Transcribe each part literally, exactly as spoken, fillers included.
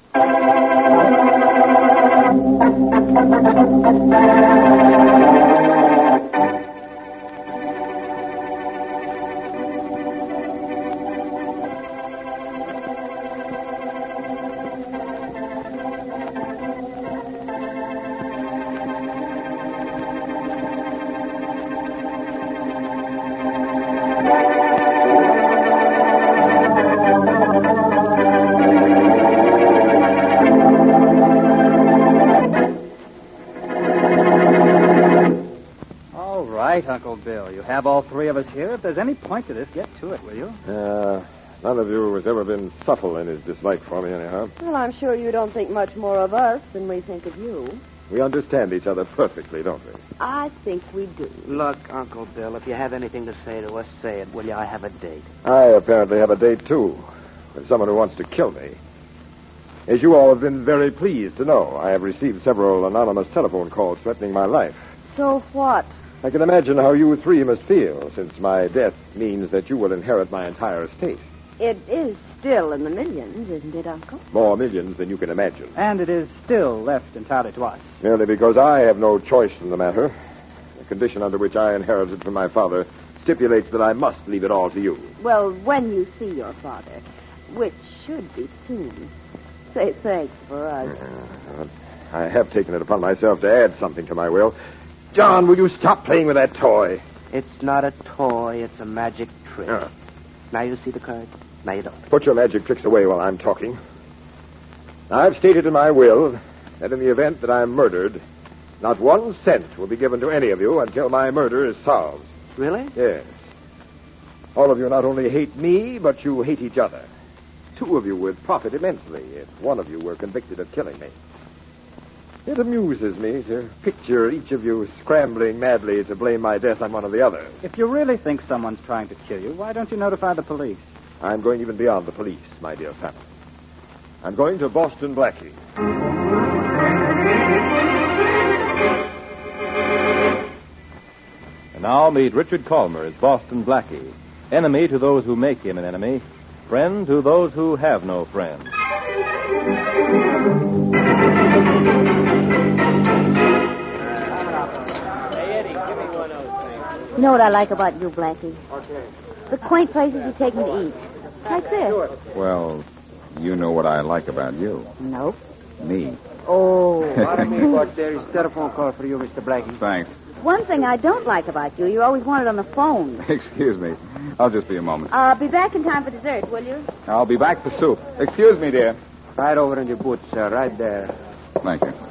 Uncle Bill. You have all three of us here. If there's any point to this, get to it, will you? Uh, none of you has ever been subtle in his dislike for me, anyhow. Well, I'm sure you don't think much more of us than we think of you. We understand each other perfectly, don't we? I think we do. Look, Uncle Bill, if you have anything to say to us, say it, will you? I have a date. I apparently have a date, too, with someone who wants to kill me. As you all have been very pleased to know, I have received several anonymous telephone calls threatening my life. So what? I can imagine how you three must feel, since my death means that you will inherit my entire estate. It is still in the millions, isn't it, Uncle? More millions than you can imagine. And it is still left entirely to us. Merely because I have no choice in the matter. The condition under which I inherited from my father stipulates that I must leave it all to you. Well, when you see your father, which should be soon, say thanks for us. Uh, I have taken it upon myself to add something to my will. John, will you stop playing with that toy? It's not a toy. It's a magic trick. Uh. Now you see the card. Now you don't. Put your magic tricks away while I'm talking. I've stated in my will that in the event that I'm murdered, not one cent will be given to any of you until my murder is solved. Really? Yes. All of you not only hate me, but you hate each other. Two of you would profit immensely if one of you were convicted of killing me. It amuses me to picture each of you scrambling madly to blame my death on one of the others. If you really think someone's trying to kill you, why don't you notify the police? I'm going even beyond the police, my dear family. I'm going to Boston Blackie. And now meet Richard Colmer as Boston Blackie, enemy to those who make him an enemy, friend to those who have no friend. You know what I like about you, Blackie? Okay. The quaint places you take me to eat. Like this. Well, you know what I like about you. Nope. Me. Oh. Pardon me, but there's a telephone call for you, Mister Blackie. Thanks. One thing I don't like about you, you always want it on the phone. Excuse me. I'll just be a moment. Uh, be back in time for dessert, will you? I'll be back for soup. Excuse me, dear. Right over in your boots, sir. Right there. Thank you.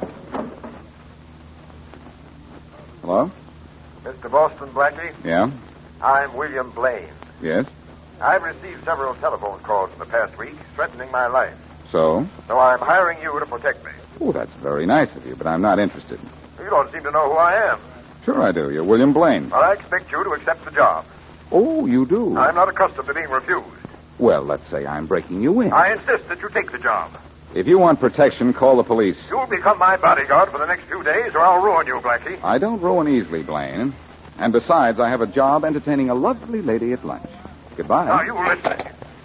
Hello? Mister Boston Blackie, Yeah? I'm William Blaine. Yes? I've received several telephone calls in the past week threatening my life. So? So I'm hiring you to protect me. Oh, that's very nice of you, but I'm not interested. You don't seem to know who I am. Sure I do. You're William Blaine. Well, I expect you to accept the job. Oh, you do? I'm not accustomed to being refused. Well, let's say I'm breaking you in. I insist that you take the job. If you want protection, call the police. You'll become my bodyguard for the next few days, or I'll ruin you, Blackie. I don't ruin easily, Blaine. And besides, I have a job entertaining a lovely lady at lunch. Goodbye. Now, you listen.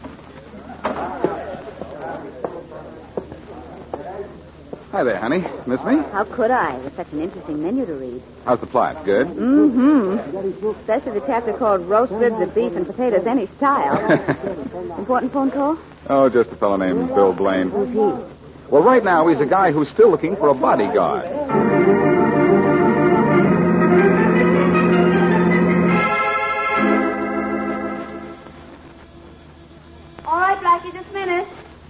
Hi there, honey. Miss me? How could I, with such an interesting menu to read? How's the plot? Good? Mm-hmm. Especially the chapter called Roast Ribs of Beef and Potatoes Any Style. Important phone call? Oh, just a fellow named Bill Blaine. Who's he? Well, right now, he's a guy who's still looking for a bodyguard. All right, Blackie, just a minute.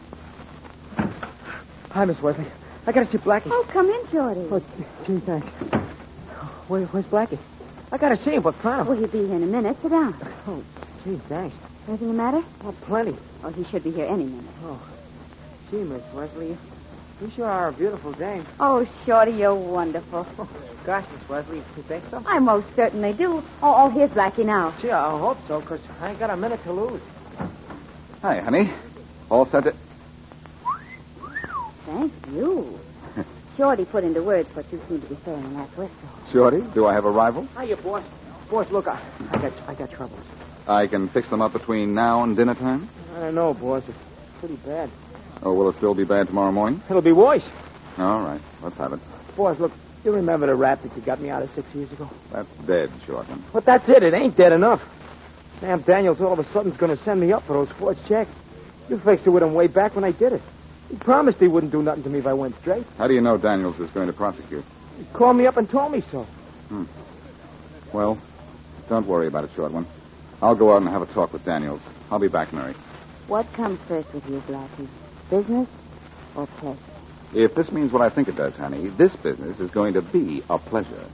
Hi, Miss Wesley. I gotta see Blackie. Oh, come in, Shorty. Oh, gee, thanks. Where, where's Blackie? I gotta see him, but find him. Well, he'll be here in a minute. Sit down. Oh, gee, thanks. Anything the matter? Oh, plenty. Oh, he should be here any minute. Oh, gee, Miss Wesley, you sure are a beautiful dame. Oh, Shorty, you're wonderful. Oh, gosh, Miss Wesley, you think so? I most certainly do. Oh, oh, here's Blackie now. Gee, I hope so, because I ain't got a minute to lose. Hi, honey. All set to... Thank you. Shorty put into words what you seem to be saying in that whistle. Shorty, do I have a rival? Hiya, boss. Boss, look, I, I got I got troubles. I can fix them up between now and dinner time? I know, boss. It's pretty bad. Oh, will it still be bad tomorrow morning? It'll be worse. All right. Let's have it. Boss, look, you remember the rap that you got me out of six years ago? That's dead, Shortman. But that's it. It ain't dead enough. Sam Daniels all of a sudden's going to send me up for those forged checks. You fixed it with him way back when I did it. He promised he wouldn't do nothing to me if I went straight. How do you know Daniels is going to prosecute? He called me up and told me so. Hmm. Well, don't worry about it, short one. I'll go out and have a talk with Daniels. I'll be back, Mary. What comes first with you, Blackie? Business or pleasure? If this means what I think it does, honey, this business is going to be a pleasure.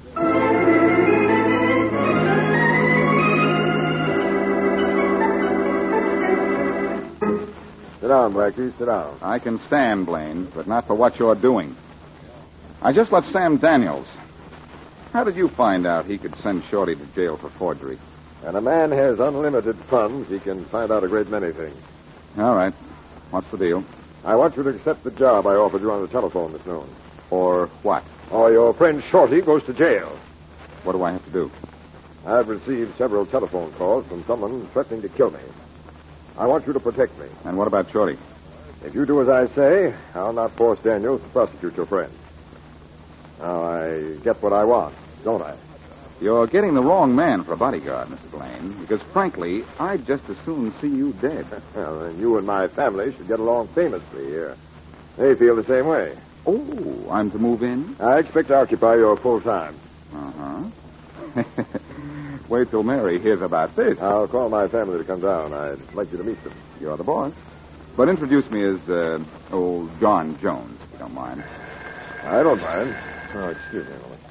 Sit down, Blackie. Sit down. I can stand, Blaine, but not for what you're doing. I just left Sam Daniels. How did you find out he could send Shorty to jail for forgery? When a man has unlimited funds, he can find out a great many things. All right. What's the deal? I want you to accept the job I offered you on the telephone this noon. Or what? Or your friend Shorty goes to jail. What do I have to do? I've received several telephone calls from someone threatening to kill me. I want you to protect me. And what about Shorty? If you do as I say, I'll not force Daniels to prosecute your friend. Now, I get what I want, don't I? You're getting the wrong man for a bodyguard, Mister Blaine, because, frankly, I'd just as soon see you dead. Well, then you and my family should get along famously here. They feel the same way. Oh, I'm to move in? I expect to occupy your full time. Uh-huh. Wait till Mary hears about this. I'll call my family to come down. I'd like you to meet them. You're the boss. But introduce me as, uh, old John Jones, if you don't mind. I don't mind. Oh, excuse me a moment.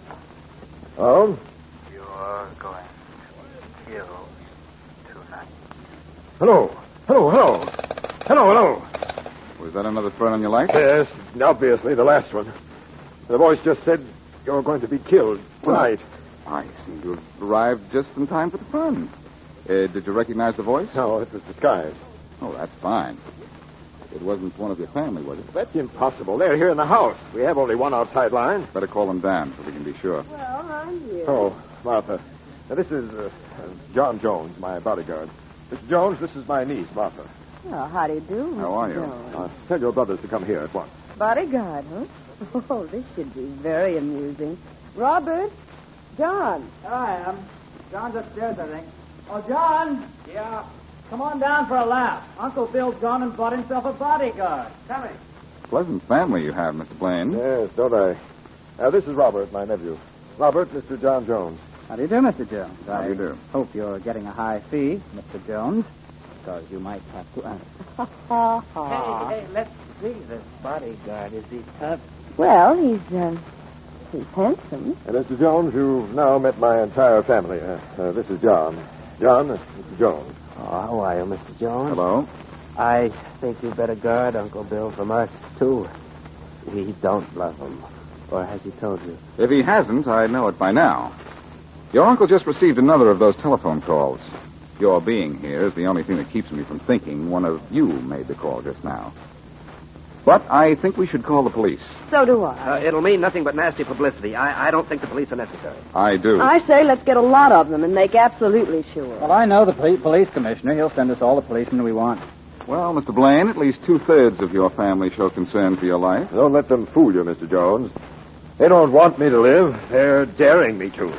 Oh? You're going to kill tonight. Hello. Hello, hello. Hello, hello. Was that another threat on your life? Yes, obviously, the last one. The voice just said you're going to be killed tonight. Well, I seem to have arrived just in time for the fun. Uh, did you recognize the voice? No, it was disguised. Oh, that's fine. It wasn't one of your family, was it? That's impossible. They're here in the house. We have only one outside line. Better call them down so we can be sure. Well, I'm here. Oh, Martha. Now, this is uh, uh, John Jones, my bodyguard. Mister Jones, this is my niece, Martha. Well, how do you do, How are you? Jones? Uh, tell your brothers to come here at once. Bodyguard, huh? Oh, this should be very amusing. Robert, John. I am. John's upstairs, I think. Oh, John! Yeah? Come on down for a laugh. Uncle Bill's gone and bought himself a bodyguard. Coming. Pleasant family you have, Mister Blaine. Yes, don't I? Uh, this is Robert, my nephew. Robert, Mister John Jones. How do you do, Mister Jones? How do you do? Hope you're getting a high fee, Mister Jones, because you might have to earn it. Hey, hey, let's see this bodyguard. Is he tough? Well, he's, uh, he's handsome. And Mister Jones, you've now met my entire family. Uh, uh, this is John. John, uh, Mister Jones. Oh, how are you, Mister Jones? Hello? I think you better guard Uncle Bill from us, too. We don't love him. Or has he told you? If he hasn't, I know it by now. Your uncle just received another of those telephone calls. Your being here is the only thing that keeps me from thinking one of you made the call just now. But I think we should call the police. So do I. Uh, it'll mean nothing but nasty publicity. I, I don't think the police are necessary. I do. I say let's get a lot of them and make absolutely sure. Well, I know the poli- police commissioner. He'll send us all the policemen we want. Well, Mister Blaine, at least two-thirds of your family show concern for your life. Don't let them fool you, Mister Jones. They don't want me to live. They're daring me to.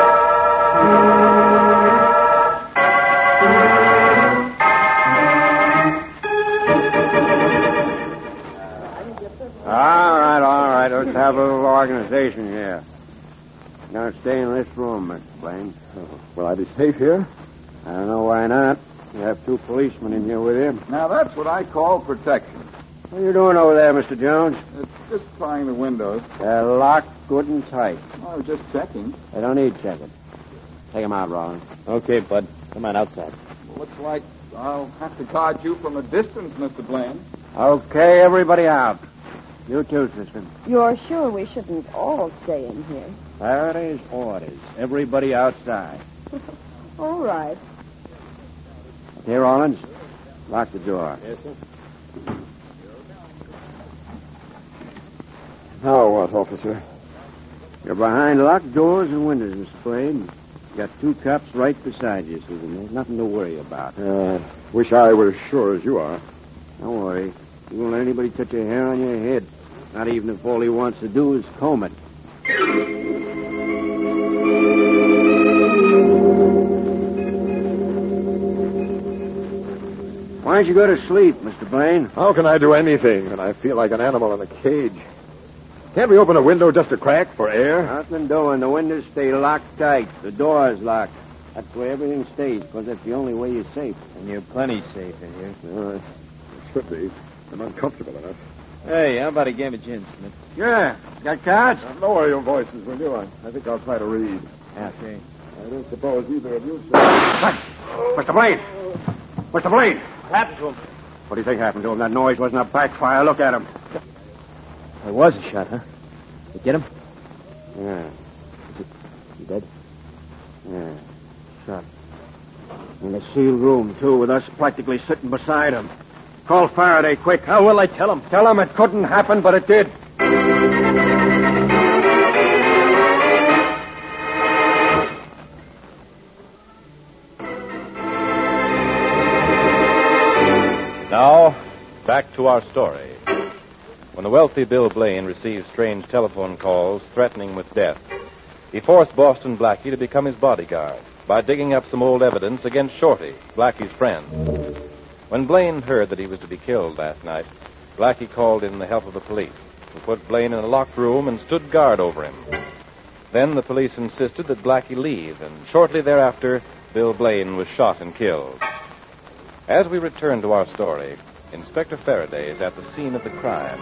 All right, all right. Let's have a little organization here. You're going to stay in this room, Mister Blaine. Oh, will I be safe here? I don't know why not. You have two policemen in here with you. Now, that's what I call protection. What are you doing over there, Mister Jones? It's just trying the windows. They're locked good and tight. I was just checking. They don't need checking. Take them out, Rollins. Okay, bud. Come on outside. Looks like I'll have to guard you from a distance, Mister Blaine. Okay, everybody out. You too, sister. You're sure we shouldn't all stay in here? There it is, orders. Everybody outside. All right. Here, Rollins. Lock the door. Yes, sir. Now what, officer? You're behind locked doors and windows, Mister Blaine. You got two cops right beside you, Susan. There's nothing to worry about. Uh, wish I were as sure as you are. Don't worry. You won't let anybody touch a hair on your head. Not even if all he wants to do is comb it. Why don't you go to sleep, Mister Blaine? How can I do anything when I feel like an animal in a cage? Can't we open a window just a crack for air? Nothing doing. The windows stay locked tight. The door is locked. That's where everything stays, because that's the only way you're safe. And you're plenty safe in here. Uh, it should be. I'm uncomfortable enough. Hey, how about a game of gin, Smith? Yeah. Got cards? Now, lower your voices, will you? I, I think I'll try to read. Okay. I don't suppose either of you should... Mister Blaine! Mister Blaine! What happened to him? What do you think happened to him? That noise wasn't a backfire. Look at him. There was a shot, huh? You get him? Yeah. Is it... He dead? Yeah. Shot. In the sealed room, too, with us practically sitting beside him. Call Faraday, quick. How will I tell him? Tell him it couldn't happen, but it did. Now, back to our story. When the wealthy Bill Blaine received strange telephone calls threatening with death, he forced Boston Blackie to become his bodyguard by digging up some old evidence against Shorty, Blackie's friend. When Blaine heard that he was to be killed last night, Blackie called in the help of the police, who put Blaine in a locked room and stood guard over him. Then the police insisted that Blackie leave, and shortly thereafter, Bill Blaine was shot and killed. As we return to our story, Inspector Faraday is at the scene of the crime.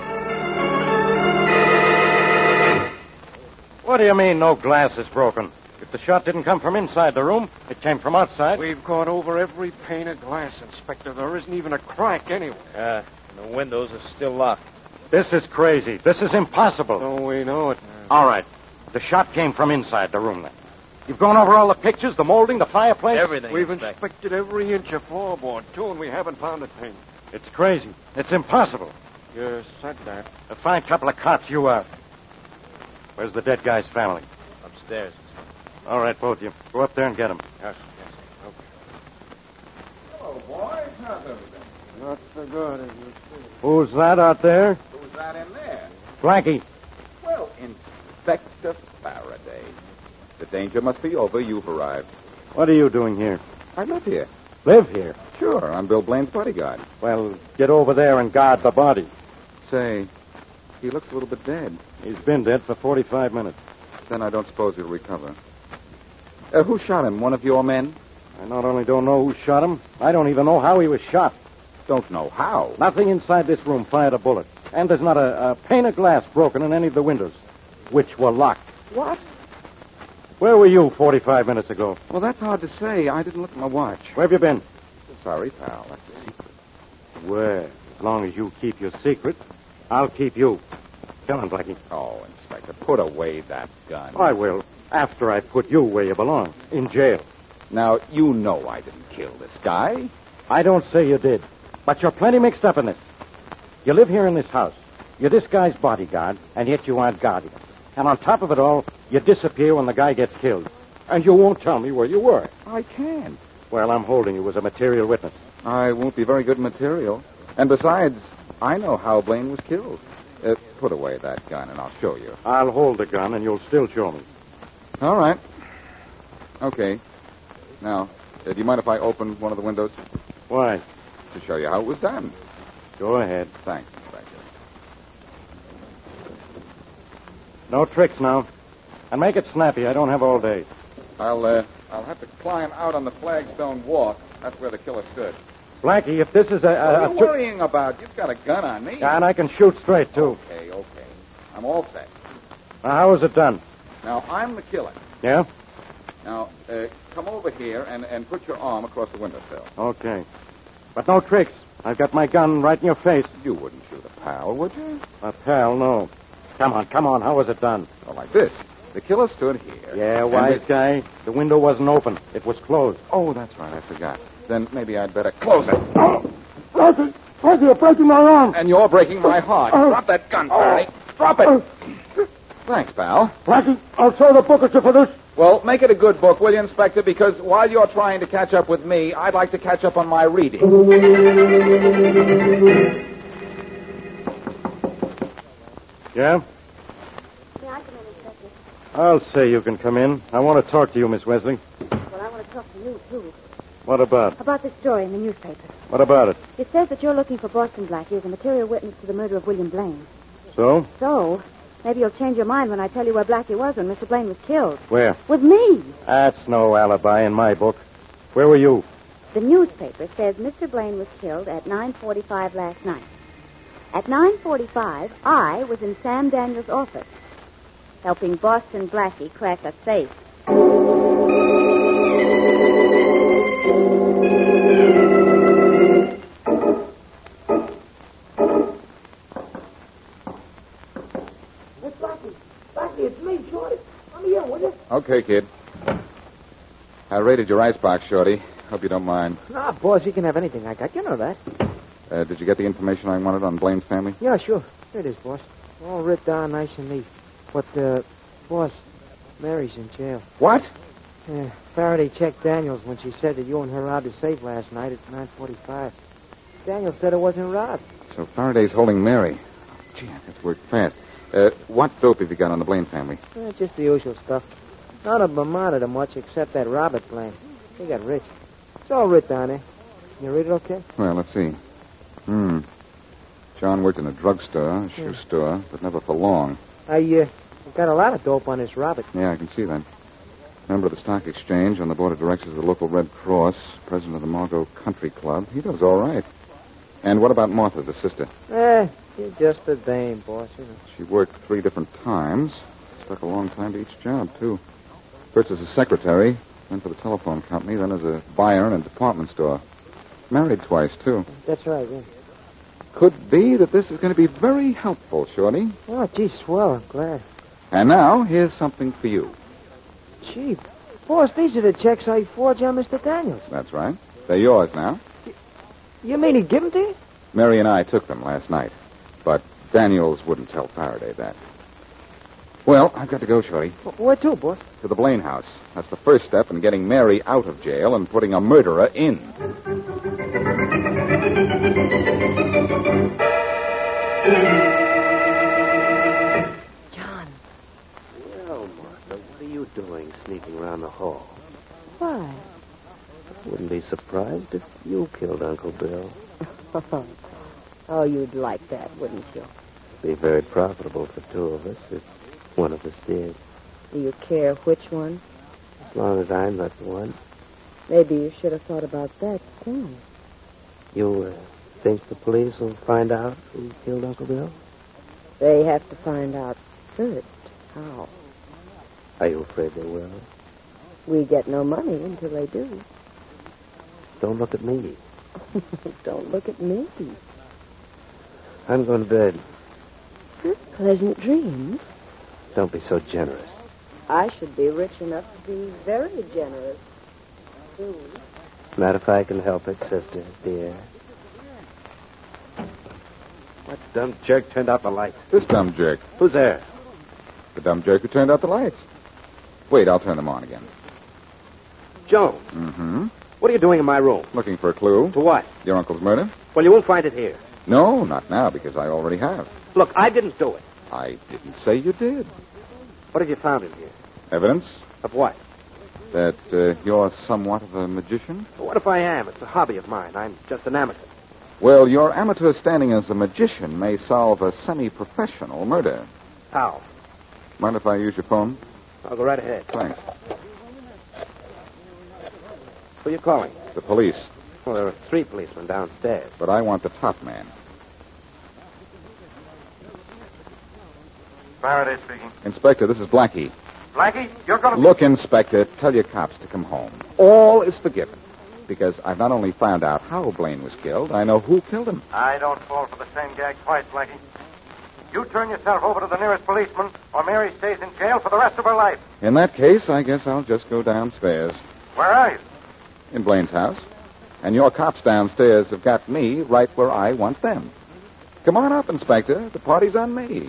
What do you mean no glass is broken? If the shot didn't come from inside the room, it came from outside. We've gone over every pane of glass, Inspector. There isn't even a crack anywhere. Yeah, and the windows are still locked. This is crazy. This is impossible. Oh, we know it. All right. The shot came from inside the room, then. You've gone over all the pictures, the molding, the fireplace? Everything. We've Inspector. inspected every inch of floorboard, too, and we haven't found a thing. It's crazy. It's impossible. You said that. A fine couple of cops you are. Where's the dead guy's family? Upstairs. All right, both of you. Go up there and get him. Yes, yes. Okay. Hello, boys. How's everything? Not so good as you see. Who's that out there? Who's that in there? Blackie. Well, Inspector Faraday. The danger must be over. You've arrived. What are you doing here? I live here. Live here? Sure, I'm Bill Blaine's bodyguard. Well, get over there and guard the body. Say, he looks a little bit dead. He's been dead for forty-five minutes. Then I don't suppose he'll recover. Uh, who shot him? One of your men? I not only don't know who shot him, I don't even know how he was shot. Don't know how. Nothing inside this room fired a bullet. And there's not a, a pane of glass broken in any of the windows, which were locked. What? Where were you forty-five minutes ago? Well, that's hard to say. I didn't look at my watch. Where have you been? Sorry, pal. That's a secret. Well, as long as you keep your secret, I'll keep you. Come on, Blackie. Oh, Inspector, put away that gun. I will, after I put you where you belong, in jail. Now, you know I didn't kill this guy. I don't say you did, but you're plenty mixed up in this. You live here in this house. You're this guy's bodyguard, and yet you aren't guarding him. And on top of it all, you disappear when the guy gets killed. And you won't tell me where you were. I can't. Well, I'm holding you as a material witness. I won't be very good material. And besides, I know how Blaine was killed. Uh, put away that gun, and I'll show you. I'll hold the gun, and you'll still show me. All right. Okay. Now, uh, do you mind if I open one of the windows? Why? To show you how it was done. Go ahead. Thanks, Inspector. No tricks now. And make it snappy. I don't have all day. I'll, uh, I'll have to climb out on the flagstone walk. That's where the killer stood. Blackie, if this is a... a What are you a worrying about? You've got a gun on me. And I can shoot straight, too. Okay, okay. I'm all set. Now, how was it done? Now, I'm the killer. Yeah? Now, uh, come over here and, and put your arm across the windowsill. Okay. But no tricks. I've got my gun right in your face. You wouldn't shoot a pal, would you? A pal, no. Come on, come on. How was it done? Well, like this. The killer stood here. Yeah, wise it... guy. The window wasn't open. It was closed. Oh, that's right. I forgot. Then maybe I'd better close it. Oh, Blackie! Blackie, you're breaking my arm! And you're breaking my heart. Oh. Drop that gun, Faraday. Drop it! Oh. Thanks, pal. Blackie, I'll show the booker for this. Well, make it a good book, will you, Inspector? Because while you're trying to catch up with me, I'd like to catch up on my reading. Yeah? Yeah, I come in, Inspector. I'll say you can come in. I want to talk to you, Miss Wesley. Well, I want to talk to you, too. What about? About this story in the newspaper. What about it? It says that you're looking for Boston Blackie as a material witness to the murder of William Blaine. So? So, maybe you'll change your mind when I tell you where Blackie was when Mister Blaine was killed. Where? With me. That's no alibi in my book. Where were you? The newspaper says Mister Blaine was killed at nine forty-five last night. At nine forty-five, I was in Sam Daniels' office, helping Boston Blackie crack a safe. Okay, kid. I raided your icebox, Shorty. Hope you don't mind. Nah, boss, you can have anything I got. You know that. Uh, did you get the information I wanted on Blaine's family? Yeah, sure. Here it is, boss. All writ down nice and neat. But, uh, boss, Mary's in jail. What? Yeah, Faraday checked Daniels when she said that you and her robbed the safe last night at nine forty-five. Daniels said it wasn't robbed. So Faraday's holding Mary. Gee, that's worked fast. Uh, what dope have you got on the Blaine family? Eh, just the usual stuff. None of them amounted to much except that Robert Blaine. He got rich. It's all writ down there. You read it okay? Well, let's see. Hmm. John worked in a drugstore, a shoe Yeah. store, but never for long. I, uh, got a lot of dope on this Robert. Yeah, I can see that. Member of the stock exchange, on the board of directors of the local Red Cross, president of the Margot Country Club. He does all right. And what about Martha, the sister? Eh, you're just a dame, boss. You know. She worked three different times. Stuck a long time to each job, too. First as a secretary, then for the telephone company, then as a buyer in a department store. Married twice, too. That's right, yeah. Could be that this is going to be very helpful, Shorty. Oh, gee, swell. I'm glad. And now, here's something for you. Gee, boss, these are the checks I forged on Mister Daniels. That's right. They're yours now. You mean he give them to you? Mary and I took them last night. But Daniels wouldn't tell Faraday that. Well, I've got to go, Shorty. Where to, boss? To the Blaine house. That's the first step in getting Mary out of jail and putting a murderer in. John. Well, Martha, what are you doing sneaking around the hall? Why? I wouldn't be surprised if you killed Uncle Bill. Oh, you'd like that, wouldn't you? Be very profitable for two of us if one of us did. Do you care which one? As long as I'm not the one. Maybe you should have thought about that, too. You uh, think the police will find out who killed Uncle Bill? They have to find out first how. Are you afraid they will? We get no money until they do. Don't look at me. Don't look at me. I'm going to bed. Pleasant dreams. Don't be so generous. I should be rich enough to be very generous, too. Not if I can help it, sister, dear. What dumb jerk turned out the lights? This dumb jerk. Who's there? The dumb jerk who turned out the lights. Wait, I'll turn them on again. Joan. Mm-hmm. What are you doing in my room? Looking for a clue. To what? Your uncle's murder? Well, you won't find it here. No, not now, because I already have. Look, I didn't do it. I didn't say you did. What have you found in here? Evidence Of what? that uh, you're somewhat of a magician? Well, what if I am? It's a hobby of mine. I'm just an amateur. Well, your amateur standing as a magician may solve a semi-professional murder. How? Mind if I use your phone? I'll go right ahead. Thanks. Who are you calling? The police. Well, there are three policemen downstairs. But I want the top man. Faraday speaking. Inspector, this is Blackie. Blackie, you're going to... Look, Inspector, tell your cops to come home. All is forgiven. Because I've not only found out how Blaine was killed, I know who killed him. I don't fall for the same gag twice, Blackie. You turn yourself over to the nearest policeman, or Mary stays in jail for the rest of her life. In that case, I guess I'll just go downstairs. Where are you? In Blaine's house. And your cops downstairs have got me right where I want them. Come on up, Inspector. The party's on me.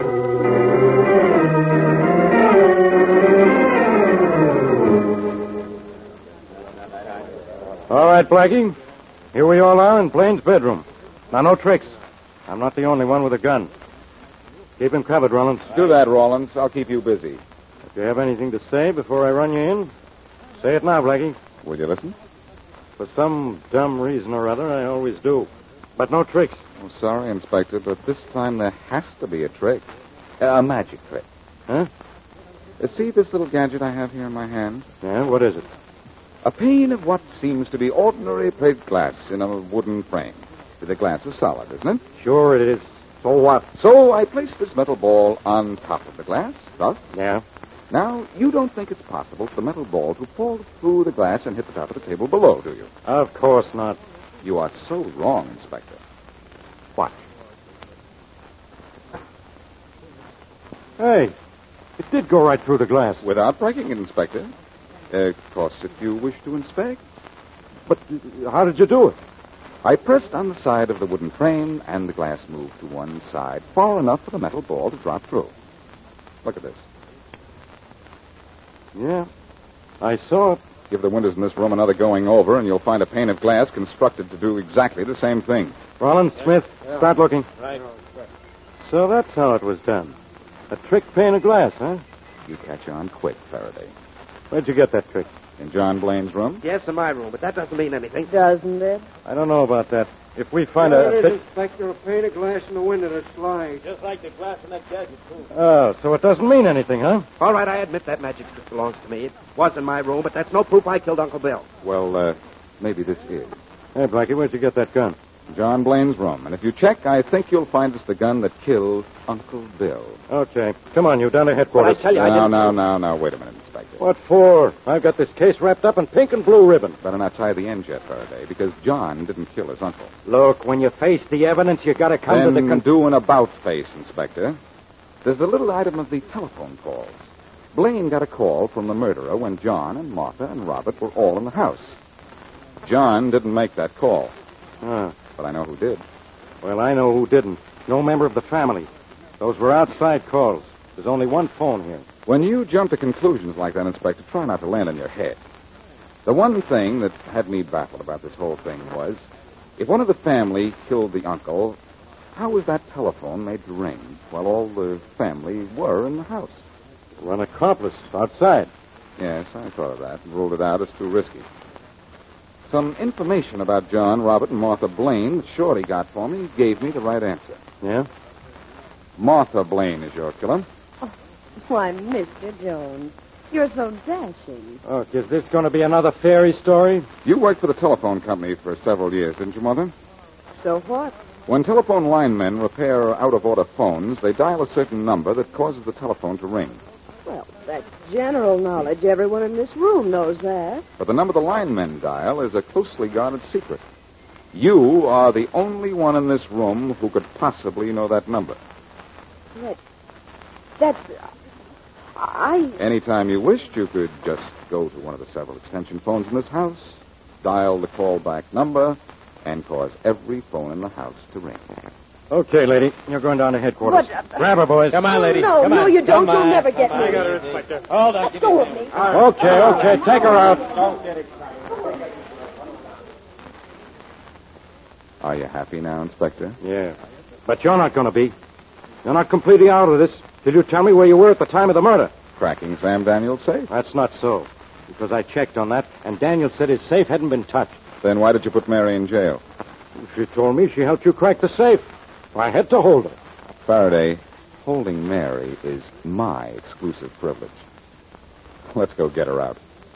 All right, Blackie. Here we all are in Blaine's bedroom. Now, no tricks. I'm not the only one with a gun. Keep him covered, Rollins. Do that, Rollins. I'll keep you busy. If you have anything to say before I run you in, say it now, Blackie. Will you listen? For some dumb reason or other, I always do. But no tricks. Oh, sorry, Inspector, but this time there has to be a trick. Uh, a magic trick. Huh? Uh, see this little gadget I have here in my hand? Yeah, what is it? A pane of what seems to be ordinary plate glass in a wooden frame. The glass is solid, isn't it? Sure it is. So what? So I place this metal ball on top of the glass, thus. Yeah. Now, you don't think it's possible for the metal ball to fall through the glass and hit the top of the table below, do you? Of course not. You are so wrong, Inspector. Watch. Hey, it did go right through the glass. Without breaking it, Inspector. Uh, of course, if you wish to inspect. But uh, how did you do it? I pressed on the side of the wooden frame, and the glass moved to one side, far enough for the metal ball to drop through. Look at this. Yeah, I saw it. Give the windows in this room another going over, and you'll find a pane of glass constructed to do exactly the same thing. Rollins, Smith, Yeah. start looking. Right. So that's how it was done. A trick pane of glass, huh? You catch on quick, Faraday. Where'd you get that trick? In John Blaine's room? Yes, in my room, but that doesn't mean anything. Doesn't it? I don't know about that. If we find There a... it is, Inspector, a pane of glass in the window that slides. Just like the glass in that gadget, too. Oh, so it doesn't mean anything, huh? All right, I admit that magic trick belongs to me. It was in my room, but that's no proof I killed Uncle Bill. Well, uh, maybe this is. Hey, Blackie, where'd you get that gun? John Blaine's room. And if you check, I think you'll find it's the gun that killed Uncle Bill. Okay. Come on, you down to headquarters. But I tell you, I no, didn't... no, no, no. Wait a minute, Inspector. What for? I've got this case wrapped up in pink and blue ribbon. Better not tie the end yet, Faraday, because John didn't kill his uncle. Look, when you face the evidence, you gotta come then to the... Con- do an about-face, Inspector. There's the little item of the telephone calls. Blaine got a call from the murderer when John and Martha and Robert were all in the house. John didn't make that call. Ah. But I know who did. Well, I know who didn't. No member of the family. Those were outside calls. There's only one phone here. When you jump to conclusions like that, Inspector, try not to land on your head. The one thing that had me baffled about this whole thing was, if one of the family killed the uncle, how was that telephone made to ring while all the family were in the house? Well, an accomplice outside. Yes, I thought of that and ruled it out as too risky. Some information about John, Robert, and Martha Blaine that Shorty got for me gave me the right answer. Yeah? Martha Blaine is your killer. Oh, why, Mister Jones, you're so dashing. Oh, is this going to be another fairy story? You worked for the telephone company for several years, didn't you, Mother? So what? When telephone linemen repair out-of-order phones, they dial a certain number that causes the telephone to ring. Well, that's general knowledge. Everyone in this room knows that. But the number the linemen dial is a closely guarded secret. You are the only one in this room who could possibly know that number. That, that's... I... Anytime you wished, you could just go to one of the several extension phones in this house, dial the callback number, and cause every phone in the house to ring. Okay, lady. You're going down to headquarters. But, uh, Grab her, boys. Come on, lady. No, Come no, on. you don't. Come You'll on. never get Come me. on. I got her, Inspector. Hold on. Let go of me. Okay, okay. Take her out. Don't get excited. Are you happy now, Inspector? Yeah. But you're not going to be. You're not completely out of this till you tell me where you were at the time of the murder. Cracking Sam Daniels' safe? That's not so. Because I checked on that, and Daniel said his safe hadn't been touched. Then why did you put Mary in jail? She told me she helped you crack the safe. I had to hold her. Faraday, holding Mary is my exclusive privilege. Let's go get her out.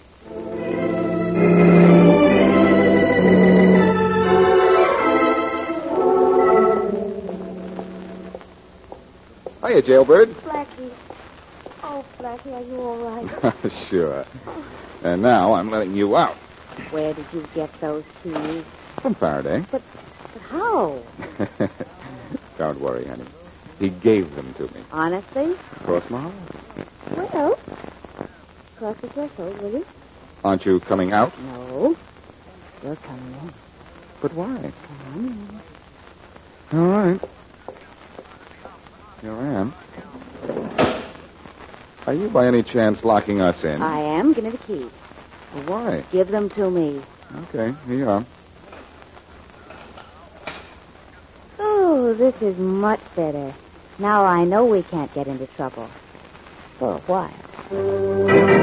Hiya, jailbird. Blackie. Oh, Blackie, are you all right? Sure. And now I'm letting you out. Where did you get those keys? From Faraday. But, but how? Don't worry, honey. He gave them to me. Honestly? Cross my heart. Well, cross the threshold, will you? Aren't you coming out? No. You're coming in. But why? Come All right. Here I am. Are you by any chance locking us in? I am. Give me the keys. Well, why? Give them to me. Okay, here you are. Oh, this is much better. Now I know we can't get into trouble. For a while.